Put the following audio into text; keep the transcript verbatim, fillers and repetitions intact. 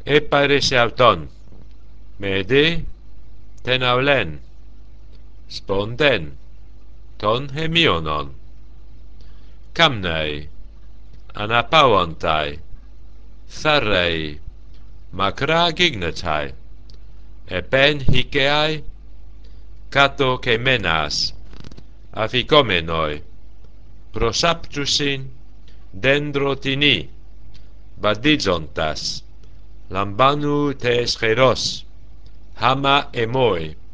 έπαρε σε αυτόν, με δι τεν αυλέν, σποντέν, τον χεμίωνον. Κάμναι, αναπάονται, θαρραι, μακρά γίγνεται, επέν χικαί, κάτω κεμένας, αφικόμενοι, προσάπτουσιν δέντροτινή, βαδίζοντας, λαμβάνου τες χερός, χάμα εμόι,